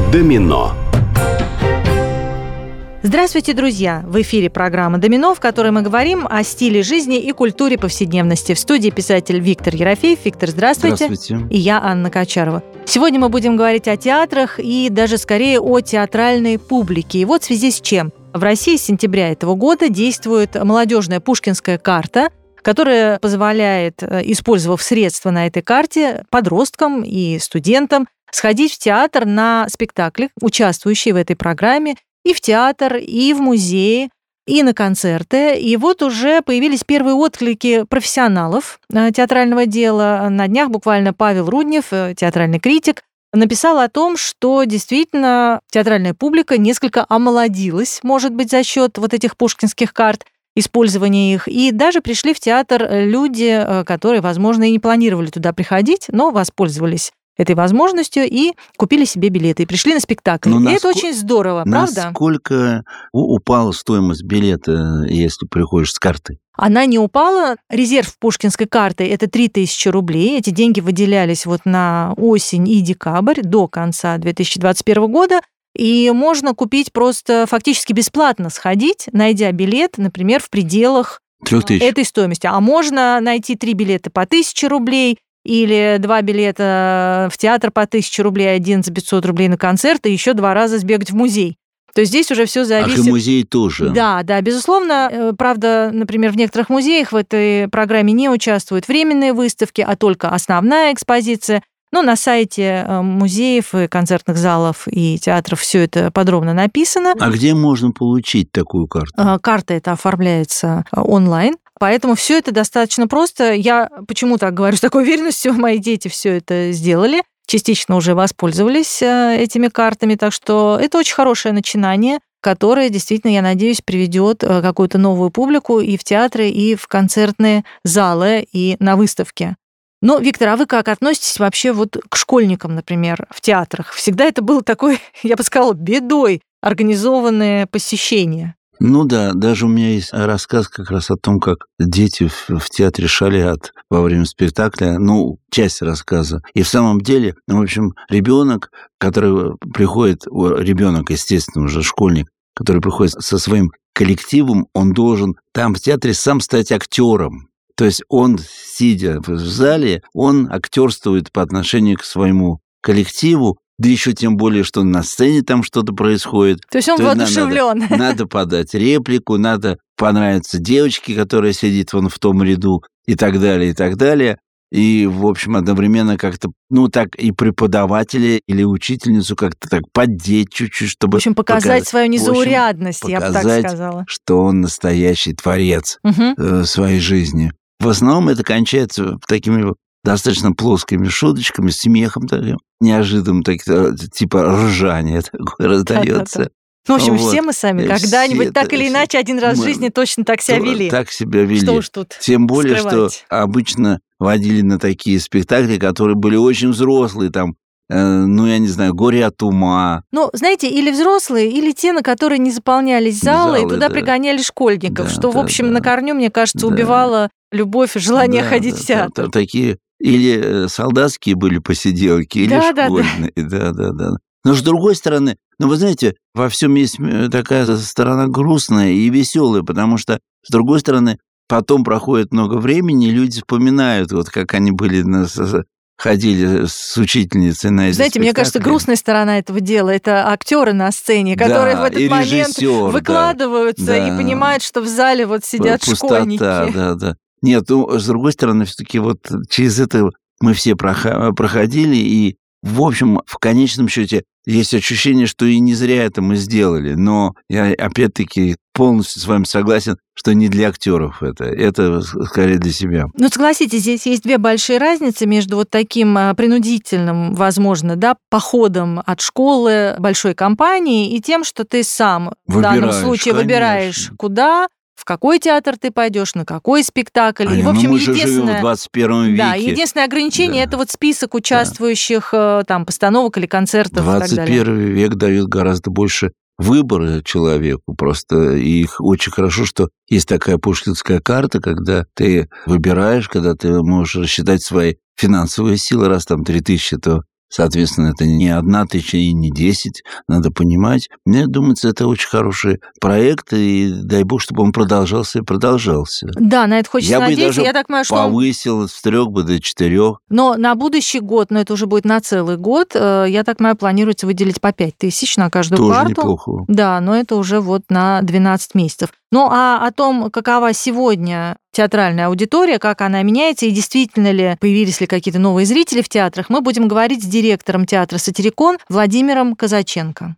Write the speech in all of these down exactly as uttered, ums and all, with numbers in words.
Домино. Здравствуйте, друзья! В эфире программа «Домино», в которой мы говорим о стиле жизни и культуре повседневности. В студии писатель Виктор Ерофеев. Виктор, здравствуйте. Здравствуйте. И я, Анна Качарова. Сегодня мы будем говорить о театрах и даже скорее о театральной публике. И вот в связи с чем. В России с сентября этого года действует молодежная пушкинская карта, которая позволяет, использовав средства на этой карте, подросткам и студентам сходить в театр на спектакли, участвующие в этой программе, и в театр, и в музеи, и на концерты. И вот уже появились первые отклики профессионалов театрального дела. На днях буквально Павел Руднев, театральный критик, написал о том, что действительно театральная публика несколько омолодилась, может быть, за счет вот этих пушкинских карт, использования их. И даже пришли в театр люди, которые, возможно, и не планировали туда приходить, но воспользовались этой возможностью и купили себе билеты, и пришли на спектакль. Но и это очень здорово, правда? Насколько упала стоимость билета, если приходишь с картой? Она не упала. Резерв пушкинской карты – это три тысячи рублей. Эти деньги выделялись вот на осень и декабрь до конца две тысячи двадцать первого года. И можно купить просто фактически бесплатно, сходить, найдя билет, например, в пределах этой стоимости. А можно найти три билета по тысяче рублей, или два билета в театр по тысяче рублей, один за пятьсот рублей на концерт, и еще два раза сбегать в музей. То есть здесь уже все зависит... Ах, и музей тоже. Да, да, безусловно. Правда, например, в некоторых музеях в этой программе не участвуют временные выставки, а только основная экспозиция. Но на сайте музеев, и концертных залов и театров все это подробно написано. А где можно получить такую карту? Карта эта оформляется онлайн. Поэтому все это достаточно просто. Я почему так говорю с такой уверенностью, мои дети все это сделали, частично уже воспользовались этими картами, так что это очень хорошее начинание, которое действительно, я надеюсь, приведет какую-то новую публику и в театры, и в концертные залы, и на выставки. Но, Виктор, а вы как относитесь вообще вот к школьникам, например, в театрах? Всегда это было такой, я бы сказала, бедой, организованное посещение. Ну да, даже у меня есть рассказ как раз о том, как дети в, в театре шалят во время спектакля, ну, часть рассказа. И в самом деле, ну, в общем, ребенок, который приходит, ребенок, естественно, уже школьник, который приходит со своим коллективом, он должен там в театре сам стать актером. То есть он, сидя в зале, он актерствует по отношению к своему коллективу, да еще тем более, что на сцене там что-то происходит. То есть он То воодушевлен. Надо, надо подать реплику, надо понравиться девочке, которая сидит вон в том ряду, и так далее, и так далее. И, в общем, одновременно как-то, ну, так и преподавателя или учительницу как-то так поддеть чуть-чуть, чтобы... В общем, показать показать, свою несаурядность, общем, я бы так сказала. Что он настоящий творец угу. э, своей жизни. В основном это кончается такими достаточно плоскими шуточками, смехом таким, неожиданным, так, типа ржание такое раздается. Да-да-да. Ну, в общем, вот. Все мы сами когда-нибудь все, так или все, иначе один раз мы, в жизни точно так себя вели. Так себя вели. Что уж тут Тем более, скрывать. Что обычно водили на такие спектакли, которые были очень взрослые, там, ну, я не знаю, «Горе от ума». Ну, знаете, или взрослые, или те, на которые не заполнялись залы, залы и туда да. пригоняли школьников, да, что, да, в общем, да. на корню, мне кажется, да. убивало любовь и желание да, ходить да, в театр. Да, такие или солдатские были посиделки, или да, школьные. Да, да, да. Но с другой стороны, ну, вы знаете, во всем есть такая сторона грустная и веселая, потому что, с другой стороны, потом проходит много времени, и люди вспоминают, вот как они были на... ходили с учительницей на эти Знаете, спектакли. Мне кажется, грустная сторона этого дела – это актеры на сцене, которые да, в этот момент выкладываются да, и понимают, что в зале вот сидят пустота, школьники. Да, да. Нет, ну, с другой стороны, все-таки вот через это мы все проходили, и, в общем, в конечном счете есть ощущение, что и не зря это мы сделали. Но я, опять-таки, полностью с вами согласен, что не для актеров это. Это скорее для себя. Ну, согласитесь, здесь есть две большие разницы между вот таким принудительным, возможно, да, походом от школы большой компании и тем, что ты сам выбираешь, в данном случае конечно. Выбираешь, куда, в какой театр ты пойдешь, на какой спектакль. А, и, в ну, общем, мы же живем в двадцать первом веке. Да, единственное ограничение да. – это вот список участвующих да. там, постановок или концертов и так далее. двадцать первый век дает гораздо больше выбора человеку. Просто их очень хорошо, что есть такая пушкинская карта, когда ты выбираешь, когда ты можешь рассчитать свои финансовые силы, раз там три тысячи, то Соответственно, это не одна тысяча и не десять, надо понимать. Мне думается, это очень хороший проект, и дай бог, чтобы он продолжался и продолжался. Да, на это хочется я надеяться. бы даже Я так понимаю, что повысил с трех бы до четырех. Но на будущий год, но это уже будет на целый год, я так понимаю, планируется выделить по пять тысяч на каждую Тоже карту. неплохо. Да, но это уже вот на двенадцать месяцев. Ну, а о том, какова сегодня театральная аудитория, как она меняется, и действительно ли появились ли какие-то новые зрители в театрах, мы будем говорить с директором театра «Сатирикон» Владимиром Казаченко.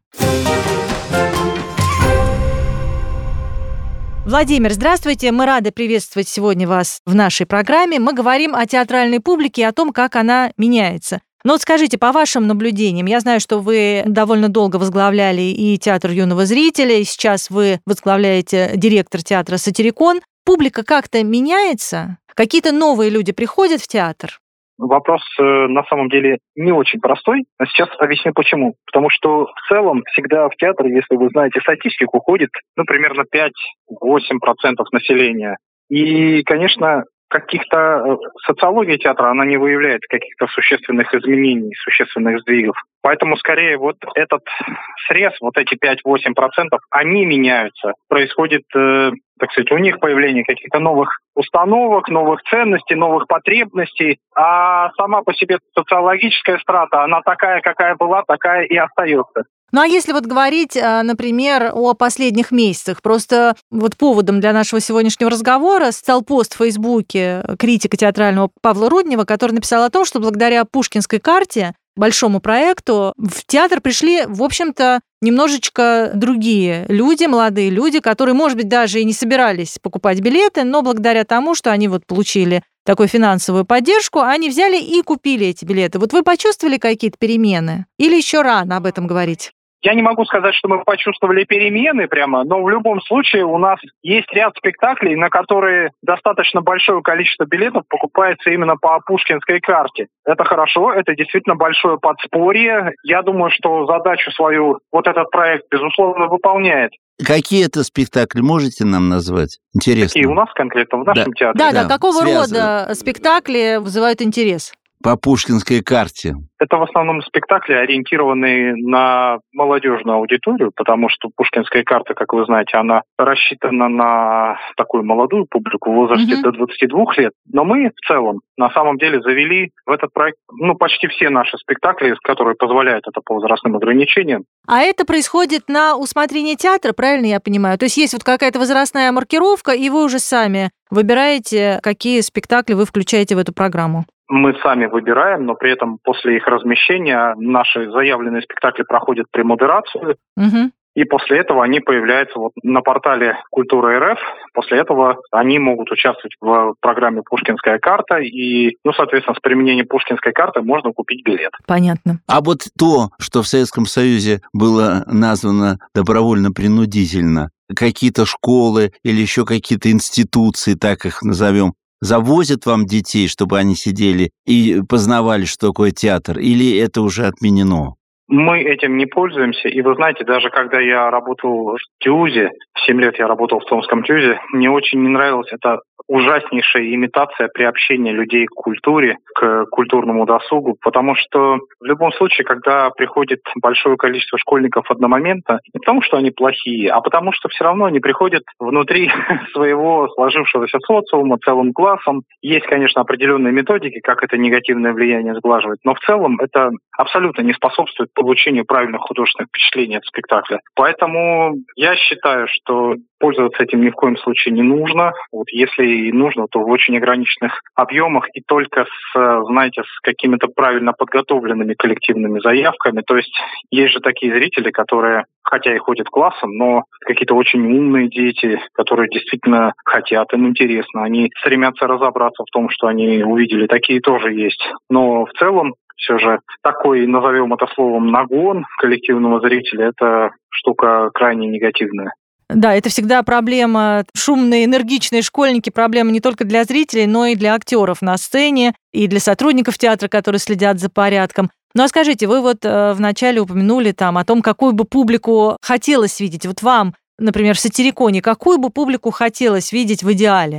Владимир, здравствуйте. Мы рады приветствовать сегодня вас в нашей программе. Мы говорим о театральной публике и о том, как она меняется. Но вот скажите, по вашим наблюдениям, я знаю, что вы довольно долго возглавляли и театр юного зрителя, и сейчас вы возглавляете директор театра «Сатирикон». Публика как-то меняется? Какие-то новые люди приходят в театр? Вопрос э, на самом деле не очень простой. А сейчас объясню почему. Потому что в целом всегда в театр, если вы знаете статистику, ходит ну, примерно пять-восемь процентов населения. И, конечно, каких-то социология театра, она не выявляет каких-то существенных изменений, существенных сдвигов. Поэтому, скорее, вот этот срез, вот эти пять-восемь процентов, они меняются. Происходит, э, так сказать, у них появление каких-то новых установок, новых ценностей, новых потребностей. А сама по себе социологическая страта, она такая, какая была, такая и остается. Ну а если вот говорить, например, о последних месяцах, просто вот поводом для нашего сегодняшнего разговора стал пост в Фейсбуке критика театрального Павла Руднева, который написал о том, что благодаря Пушкинской карте, большому проекту, в театр пришли, в общем-то, немножечко другие люди, молодые люди, которые, может быть, даже и не собирались покупать билеты, но благодаря тому, что они вот получили такую финансовую поддержку, они взяли и купили эти билеты. Вот вы почувствовали какие-то перемены? Или еще рано об этом говорить? Я не могу сказать, что мы почувствовали перемены прямо, но в любом случае у нас есть ряд спектаклей, на которые достаточно большое количество билетов покупается именно по Пушкинской карте. Это хорошо, это действительно большое подспорье. Я думаю, что задачу свою вот этот проект, безусловно, выполняет. Какие это спектакли, можете нам назвать? Интересно. Какие у нас конкретно в нашем да. театре? Да, да, да. какого Связано. рода спектакли вызывают интерес? По Пушкинской карте. Это в основном спектакли, ориентированные на молодежную аудиторию, потому что Пушкинская карта, как вы знаете, она рассчитана на такую молодую публику в возрасте mm-hmm. до двадцати двух лет. Но мы в целом на самом деле завели в этот проект ну, почти все наши спектакли, которые позволяют это по возрастным ограничениям. А это происходит на усмотрение театра, правильно я понимаю? То есть есть вот какая-то возрастная маркировка, и вы уже сами выбираете, какие спектакли вы включаете в эту программу? Мы сами выбираем, но при этом после их размещения наши заявленные спектакли проходят премодерацию, угу. и после этого они появляются вот на портале Культура.РФ. После этого они могут участвовать в программе «Пушкинская карта», и, ну, соответственно, с применением Пушкинской карты можно купить билет. Понятно. А вот то, что в Советском Союзе было названо добровольно-принудительно, какие-то школы или еще какие-то институции, так их назовем, завозят вам детей, чтобы они сидели и познавали, что такое театр, или это уже отменено? Мы этим не пользуемся, и вы знаете, даже когда я работал в ТЮЗе, семь лет я работал в Томском ТЮЗе, мне очень не нравилась эта ужаснейшая имитация приобщения людей к культуре, к культурному досугу, потому что в любом случае, когда приходит большое количество школьников одномоментно, не потому что они плохие, а потому что все равно они приходят внутри своего сложившегося социума целым классом. Есть, конечно, определенные методики, как это негативное влияние сглаживать, но в целом это абсолютно не способствует получению правильных художественных впечатлений от спектакля. Поэтому я считаю, что пользоваться этим ни в коем случае не нужно. Вот если и нужно, то в очень ограниченных объемах и только с, знаете, с какими-то правильно подготовленными коллективными заявками. То есть есть же такие зрители, которые, хотя и ходят классом, но какие-то очень умные дети, которые действительно хотят, им интересно. Они стремятся разобраться в том, что они увидели. Такие тоже есть. Но в целом все же такой, назовем это словом, нагон коллективного зрителя, это штука крайне негативная. Да, это всегда проблема. Шумные, энергичные школьники – проблема не только для зрителей, но и для актеров на сцене, и для сотрудников театра, которые следят за порядком. Ну а скажите, вы вот э, вначале упомянули там о том, какую бы публику хотелось видеть. Вот вам, например, в Сатириконе, какую бы публику хотелось видеть в идеале?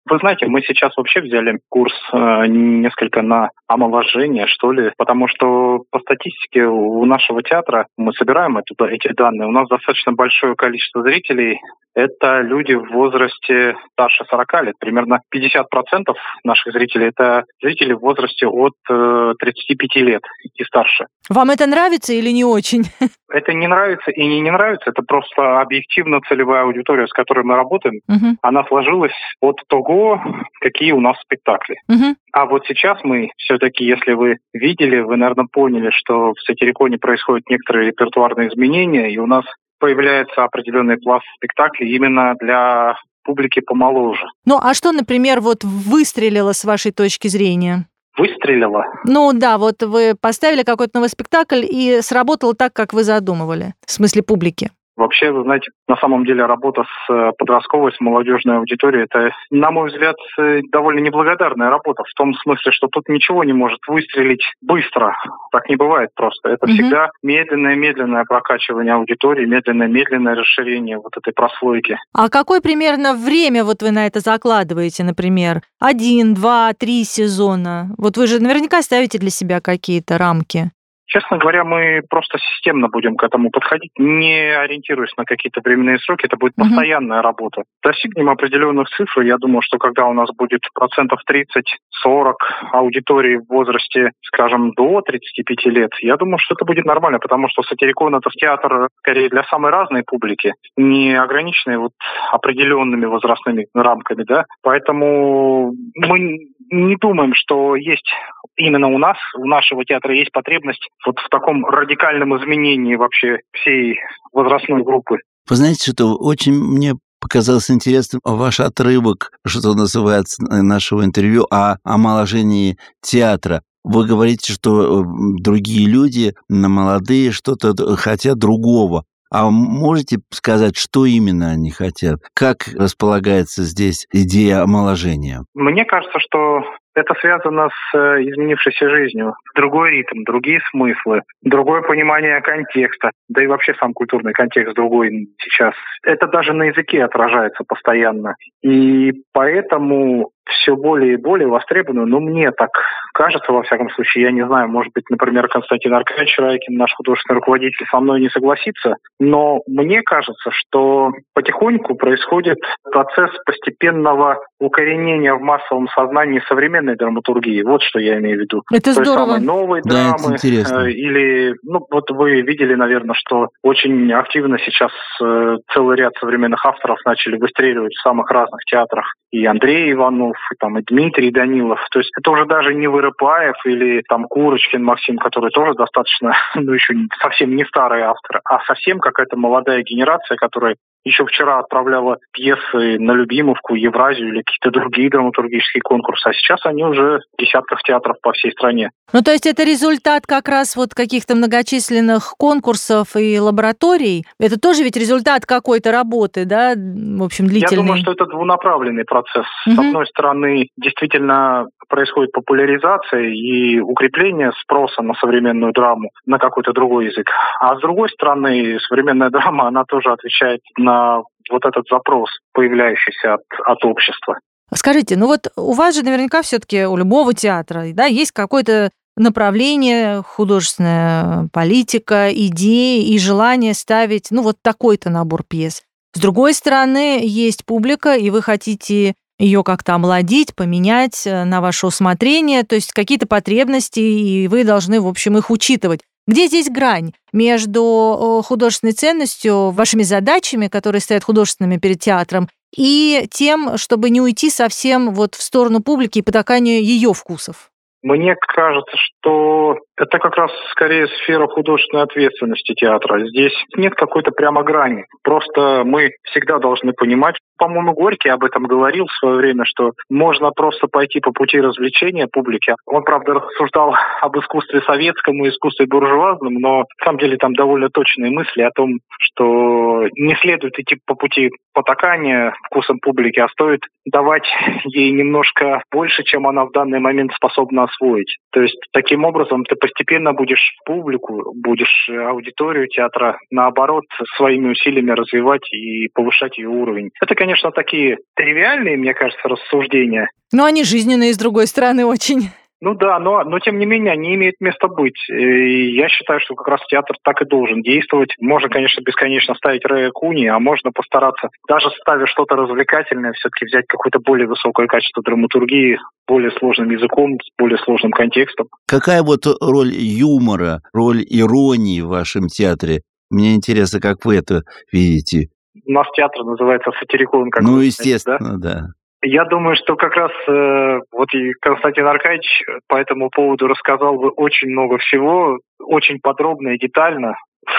Вы знаете, мы сейчас вообще взяли курс э, несколько на омоложение, что ли, потому что по статистике у нашего театра мы собираем эту, эти данные. У нас достаточно большое количество зрителей. Это люди в возрасте старше сорока лет. Примерно пятьдесят процентов наших зрителей – это зрители в возрасте от э, тридцати пяти лет и старше. Вам это нравится или не очень? Это не нравится и не, не нравится. Это просто объективно целевая аудитория, с которой мы работаем. Uh-huh. Она сложилась от того, какие у нас спектакли. Uh-huh. А вот сейчас мы все-таки, если вы видели, вы, наверное, поняли, что в Сатириконе происходят некоторые репертуарные изменения, и у нас появляется определенный пласт спектаклей именно для публики помоложе. Ну, а что, например, вот выстрелило с вашей точки зрения? Выстрелило? Ну да, вот вы поставили какой-то новый спектакль и сработало так, как вы задумывали, в смысле публики. Вообще, вы знаете, на самом деле работа с подростковой, с молодежной аудиторией, это, на мой взгляд, довольно неблагодарная работа. В том смысле, что тут ничего не может выстрелить быстро. Так не бывает просто. Это mm-hmm. всегда медленное-медленное прокачивание аудитории, медленное-медленное расширение вот этой прослойки. А какое примерно время вот вы на это закладываете, например? Один, два, три сезона? Вот вы же наверняка ставите для себя какие-то рамки. Честно говоря, мы просто системно будем к этому подходить, не ориентируясь на какие-то временные сроки. Это будет постоянная mm-hmm. работа. Достигнем определенных цифр. Я думаю, что когда у нас будет процентов тридцать-сорок аудитории в возрасте, скажем, до тридцати пяти лет, я думаю, что это будет нормально, потому что Сатирикон — это театр скорее для самой разной публики, не ограниченный вот определенными возрастными рамками, да. Поэтому мы не думаем, что есть именно у нас, у нашего театра есть потребность вот в таком радикальном изменении вообще всей возрастной группы. Вы знаете, что очень мне показалось интересным ваш отрывок, что называется, нашего интервью о омоложении театра. Вы говорите, что другие люди, молодые, что-то хотят другого. А можете сказать, что именно они хотят? Как располагается здесь идея омоложения? Мне кажется, что это связано с изменившейся жизнью. Другой ритм, другие смыслы, другое понимание контекста, да и вообще сам культурный контекст другой сейчас. Это даже на языке отражается постоянно. И поэтому все более и более востребовано, но мне так кажется, во всяком случае, я не знаю, может быть, например, Константин Аркадьевич Райкин, наш художественный руководитель, со мной не согласится, но мне кажется, что потихоньку происходит процесс постепенного укоренения в массовом сознании современной драматургии. Вот что я имею в виду. Это Той здорово. самой новой да, драмы. Это или, ну, вот вы видели, наверное, что очень активно сейчас э, целый ряд современных авторов начали выстреливать в самых разных театрах. И Андрей Иванов, и, там, и Дмитрий Данилов. То есть это уже даже не Вырыпаев или там Курочкин Максим, который тоже достаточно, ну, еще совсем не старый автор, а совсем какая-то молодая генерация, которая еще вчера отправляла пьесы на Любимовку, Евразию или какие-то другие драматургические конкурсы, а сейчас они уже в десятках театров по всей стране. Ну, то есть это результат как раз вот каких-то многочисленных конкурсов и лабораторий? Это тоже ведь результат какой-то работы, да, в общем, длительный? Я думаю, что это двунаправленный процесс. Угу. С одной стороны, действительно происходит популяризация и укрепление спроса на современную драму, на какой-то другой язык. А с другой стороны, современная драма, она тоже отвечает на вот этот запрос, появляющийся от, от общества. Скажите, ну вот у вас же наверняка все-таки у любого театра, да, есть какое-то направление, художественная политика, идеи и желание ставить, ну, вот такой-то набор пьес. С другой стороны, есть публика, и вы хотите ее как-то омолодить, поменять на ваше усмотрение, то есть какие-то потребности, и вы должны, в общем, их учитывать. Где здесь грань между художественной ценностью, вашими задачами, которые стоят художественными перед театром, и тем, чтобы не уйти совсем вот в сторону публики и потакания ее вкусов? Мне кажется, что это как раз скорее сфера художественной ответственности театра. Здесь нет какой-то прямо грани. Просто мы всегда должны понимать, по-моему, Горький об этом говорил в свое время, что можно просто пойти по пути развлечения публики. Он, правда, рассуждал об искусстве советском и искусстве буржуазном, но на самом деле там довольно точные мысли о том, что не следует идти по пути потакания вкусом публики, а стоит давать ей немножко больше, чем она в данный момент способна освоить. То есть таким образом ты постепенно будешь публику, будешь аудиторию театра, наоборот, своими усилиями развивать и повышать ее уровень. Это, конечно, такие тривиальные, мне кажется, рассуждения. Но они жизненные, с другой стороны, очень. Ну да, но, но тем не менее они имеют место быть. И я считаю, что как раз театр так и должен действовать. Можно, конечно, бесконечно ставить Рэя Куни, а можно постараться, даже ставя что-то развлекательное, все-таки взять какое-то более высокое качество драматургии, более сложным языком, с более сложным контекстом. Какая вот роль юмора, роль иронии в вашем театре? Мне интересно, как вы это видите. У нас театр называется сатирикон. Как ну, вы естественно, знаете, да? да. Я думаю, что как раз э, вот и Константин Аркадьевич по этому поводу рассказал бы очень много всего, очень подробно и детально.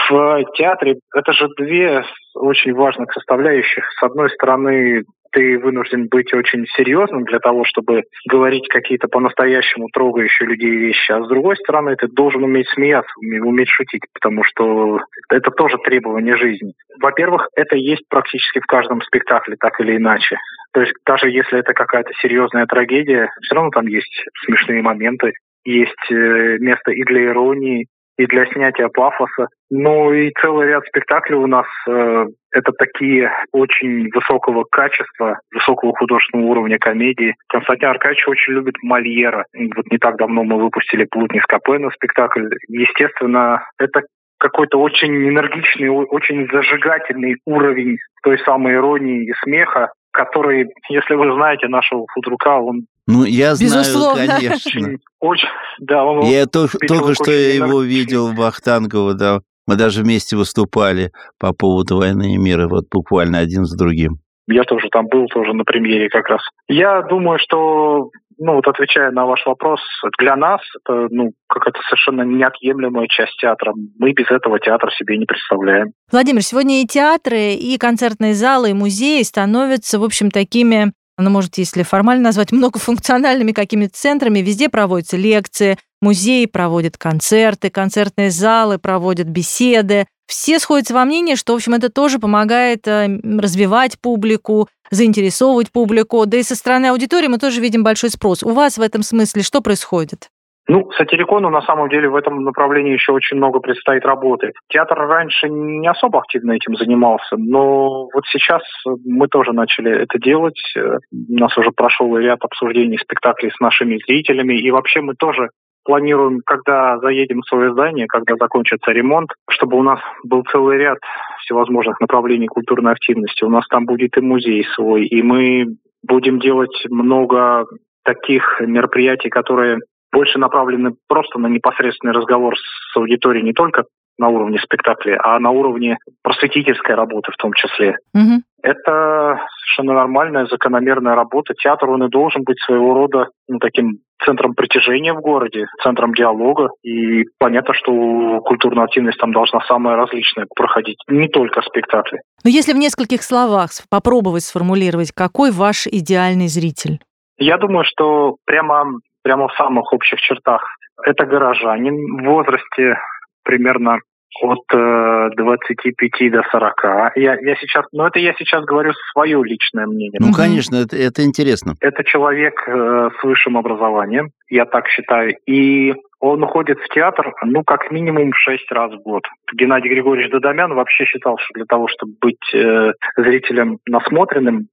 В театре это же две очень важных составляющих. С одной стороны, ты вынужден быть очень серьезным для того, чтобы говорить какие-то по-настоящему трогающие людей вещи, а с другой стороны, ты должен уметь смеяться, уметь шутить, потому что это тоже требование жизни. Во-первых, это есть практически в каждом спектакле, так или иначе. То есть даже если это какая-то серьезная трагедия, все равно там есть смешные моменты, есть место и для иронии, и для снятия пафоса. Ну и целый ряд спектаклей у нас э, это такие очень высокого качества, высокого художественного уровня комедии. Константин Аркадьевич очень любит Мольера. Вот не так давно мы выпустили «Плутни Скопена» спектакль. Естественно, это какой-то очень энергичный, очень зажигательный уровень той самой иронии и смеха, который, если вы знаете нашего худрука, он Ну, я Безусловно. знаю, конечно. Очень, да, он Я только, только что очень его энергичный. видел в Вахтангово, да. Мы даже вместе выступали по поводу «Войны и мира», вот буквально один с другим. Я тоже там был, тоже на премьере как раз. Я думаю, что, ну вот отвечая на ваш вопрос, для нас это, ну, какая-то совершенно неотъемлемая часть театра. Мы без этого театр себе не представляем. Владимир, сегодня и театры, и концертные залы, и музеи становятся, в общем, такими, ну, может, если формально назвать, многофункциональными какими-то центрами. Везде проводятся лекции, музеи проводят концерты, концертные залы проводят беседы. Все сходятся во мнении, что, в общем, это тоже помогает развивать публику, заинтересовывать публику. Да и со стороны аудитории мы тоже видим большой спрос. У вас в этом смысле что происходит? Ну, сатирикону на самом деле в этом направлении еще очень много предстоит работы. Театр раньше не особо активно этим занимался, но вот сейчас мы тоже начали это делать. У нас уже прошел ряд обсуждений спектаклей с нашими зрителями, и вообще мы тоже планируем, когда заедем в свое здание, когда закончится ремонт, чтобы у нас был целый ряд всевозможных направлений культурной активности. У нас там будет и музей свой, и мы будем делать много таких мероприятий, которые больше направлены просто на непосредственный разговор с аудиторией не только на уровне спектакля, а на уровне просветительской работы в том числе. Угу. Это совершенно нормальная, закономерная работа. Театр, он и должен быть своего рода, ну, таким центром притяжения в городе, центром диалога. И понятно, что культурная активность там должна самая различная проходить, не только спектакли. Но если в нескольких словах попробовать сформулировать, какой ваш идеальный зритель? Я думаю, что прямо, прямо в самых общих чертах это горожанин в возрасте примерно от э, двадцати пяти до сорока. Я, я сейчас, ну это я сейчас говорю свое личное мнение. Ну, конечно, это, это интересно. Это человек э, с высшим образованием, я так считаю, и он ходит в театр, ну, как минимум шесть раз в год. Геннадий Григорьевич Додомян вообще считал, что для того, чтобы быть э, зрителем насмотренным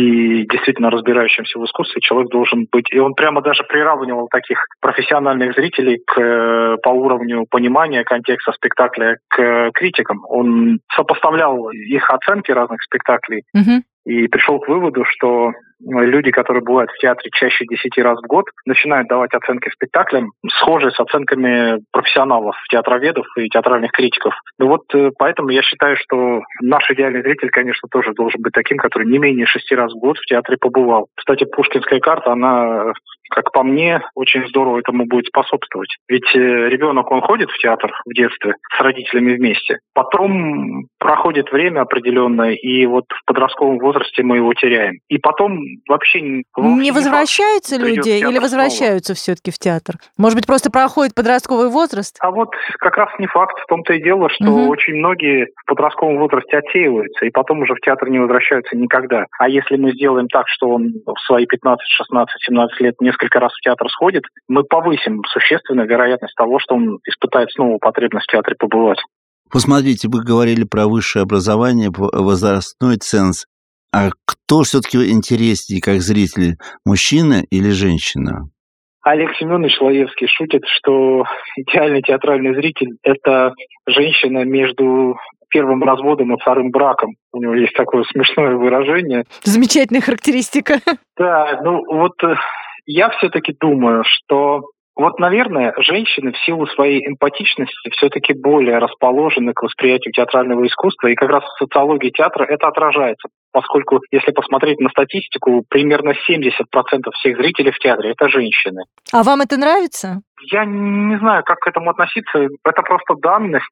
и действительно разбирающимся в искусстве, человек должен быть... И он прямо даже приравнивал таких профессиональных зрителей к, по уровню понимания контекста спектакля к критикам. Он сопоставлял их оценки разных спектаклей, угу. и пришел к выводу, что люди, которые бывают в театре чаще десяти раз в год, начинают давать оценки спектаклям, схожие с оценками профессионалов, театроведов и театральных критиков. Ну вот поэтому я считаю, что наш идеальный зритель, конечно, тоже должен быть таким, который не менее шести раз в год в театре побывал. Кстати, «Пушкинская карта», она, как по мне, очень здорово этому будет способствовать. Ведь ребенок, он ходит в театр в детстве с родителями вместе, потом проходит время определенное, и вот в подростковом возрасте мы его теряем. И потом вообще... Не возвращаются люди или возвращаются все-таки в театр? Может быть, просто проходит подростковый возраст? А вот как раз не факт. В том-то и дело, что угу. очень многие в подростковом возрасте отсеиваются, и потом уже в театр не возвращаются никогда. А если мы сделаем так, что он в свои пятнадцать, шестнадцать, семнадцать лет несколько несколько раз в театр сходит, мы повысим существенно вероятность того, что он испытает снова потребность в театре побывать. Посмотрите, вы говорили про высшее образование, возрастной ценз. А кто все-таки интереснее, как зритель, мужчина или женщина? Олег Семенович Лаевский шутит, что идеальный театральный зритель – это женщина между первым разводом и вторым браком. У него есть такое смешное выражение. Замечательная характеристика. Да, ну вот я все-таки думаю, что вот, наверное, женщины в силу своей эмпатичности все-таки более расположены к восприятию театрального искусства, и как раз в социологии театра это отражается, поскольку, если посмотреть на статистику, примерно семьдесят процентов всех зрителей в театре – это женщины. А вам это нравится? Я не знаю, как к этому относиться. Это просто данность.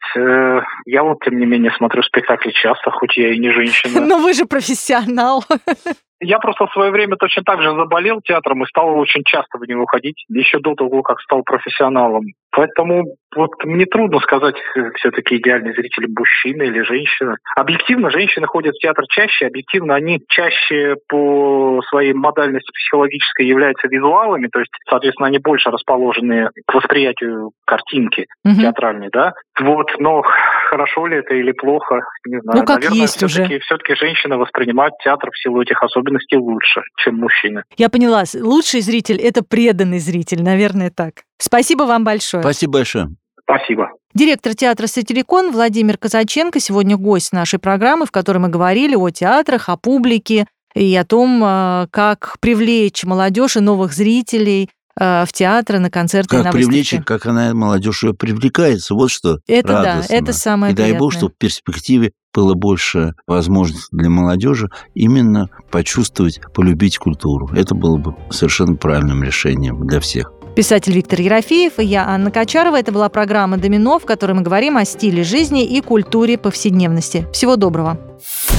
Я вот, тем не менее, смотрю спектакли часто, хоть я и не женщина. Но вы же профессионал. Я просто в свое время точно так же заболел театром и стал очень часто в него ходить, еще до того, как стал профессионалом. Поэтому вот мне трудно сказать, все-таки идеальный зритель мужчина или женщина. Объективно женщины ходят в театр чаще, объективно они чаще по своей модальности психологической являются визуалами, то есть, соответственно, они больше расположены к восприятию картинки угу. театральной, да. Вот, но хорошо ли это или плохо, не знаю. Ну, как Наверное, есть все-таки, уже. все-таки женщины воспринимают театр в силу этих особенностей лучше, чем мужчины. Я поняла. Лучший зритель – это преданный зритель, наверное, так. Спасибо вам большое. Спасибо большое. Спасибо. Директор театра «Сатирикон» Владимир Казаченко сегодня гость нашей программы, в которой мы говорили о театрах, о публике и о том, как привлечь молодежь и новых зрителей в театры, на концерты и на выставки. Как привлечь, как она, молодежь, ее привлекается. Вот что это радостно. Да, это самое И дай приятное. Бог, чтобы в перспективе было больше возможностей для молодежи именно почувствовать, полюбить культуру. Это было бы совершенно правильным решением для всех. Писатель Виктор Ерофеев и я, Анна Качарова. Это была программа «Домино», в которой мы говорим о стиле жизни и культуре повседневности. Всего доброго.